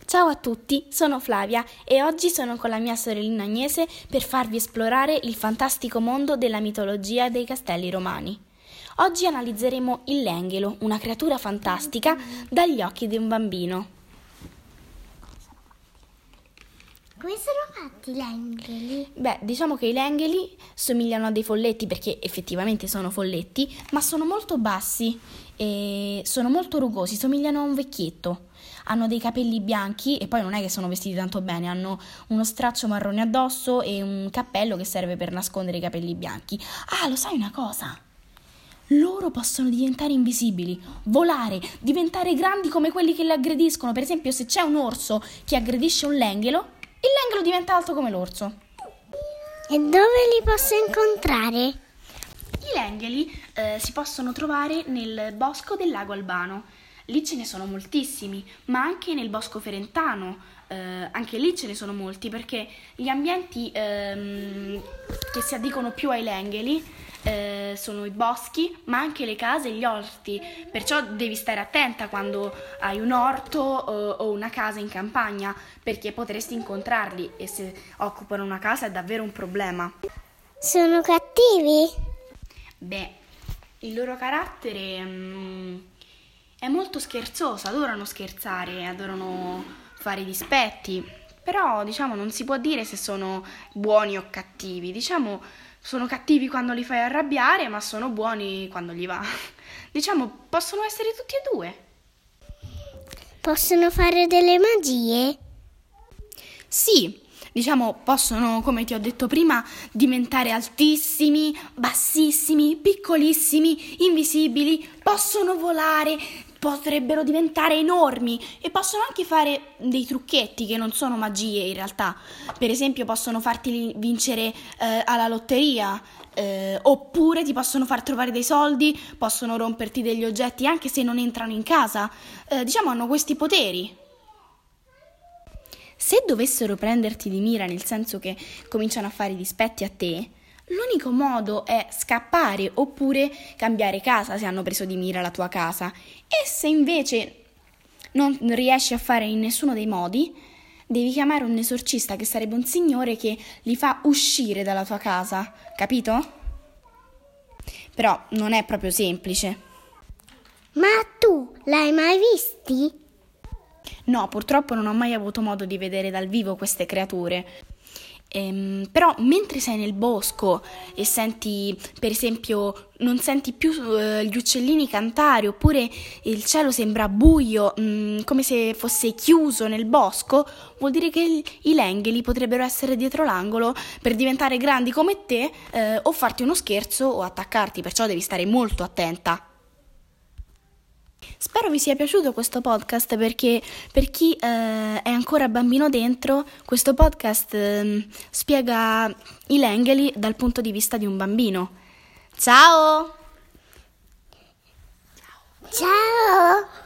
Ciao a tutti, sono Flavia e oggi sono con la mia sorellina Agnese per farvi esplorare il fantastico mondo della mitologia dei castelli romani. Oggi analizzeremo il Lenghelo, una creatura fantastica dagli occhi di un bambino. Come sono fatti gli angeli? Diciamo che i Lengheli somigliano a dei folletti perché effettivamente sono folletti, ma sono molto bassi e sono molto rugosi, somigliano a un vecchietto. Hanno dei capelli bianchi e poi non è che sono vestiti tanto bene, hanno uno straccio marrone addosso e un cappello che serve per nascondere i capelli bianchi. Ah, lo sai una cosa? Loro possono diventare invisibili, volare, diventare grandi come quelli che li aggrediscono. Per esempio, se c'è un orso che aggredisce un Lenghelo, il Lenghelo diventa alto come l'orso. E dove li posso incontrare? I Lengheli si possono trovare nel bosco del lago Albano. Lì ce ne sono moltissimi, ma anche nel bosco ferentano, anche lì ce ne sono molti perché gli ambienti che si addicono più ai Lengheli sono i boschi, ma anche le case e gli orti. Perciò devi stare attenta quando hai un orto o una casa in campagna, perché potresti incontrarli e se occupano una casa è davvero un problema. Sono cattivi? Il loro carattere è molto scherzoso, adorano scherzare, adorano fare i dispetti, però non si può dire se sono buoni o cattivi, sono cattivi quando li fai arrabbiare, ma sono buoni quando gli va. Possono essere tutti e due. Possono fare delle magie? Sì, possono, come ti ho detto prima, diventare altissimi, bassissimi, piccolissimi, invisibili, possono volare, potrebbero diventare enormi e possono anche fare dei trucchetti che non sono magie in realtà. Per esempio possono farti vincere alla lotteria, oppure ti possono far trovare dei soldi, possono romperti degli oggetti anche se non entrano in casa. Hanno questi poteri. Se dovessero prenderti di mira, nel senso che cominciano a fare i dispetti a te, l'unico modo è scappare oppure cambiare casa se hanno preso di mira la tua casa. E se invece non riesci a fare in nessuno dei modi, devi chiamare un esorcista, che sarebbe un signore che li fa uscire dalla tua casa, capito? Però non è proprio semplice. Ma tu l'hai mai visti? No, purtroppo non ho mai avuto modo di vedere dal vivo queste creature. Però mentre sei nel bosco e senti, per esempio, non senti più gli uccellini cantare, oppure il cielo sembra buio, come se fosse chiuso nel bosco, vuol dire che i Lengheli potrebbero essere dietro l'angolo per diventare grandi come te, o farti uno scherzo o attaccarti, perciò devi stare molto attenta. Spero vi sia piaciuto questo podcast perché per chi è ancora bambino dentro, questo podcast spiega i Lengheli dal punto di vista di un bambino. Ciao! Ciao!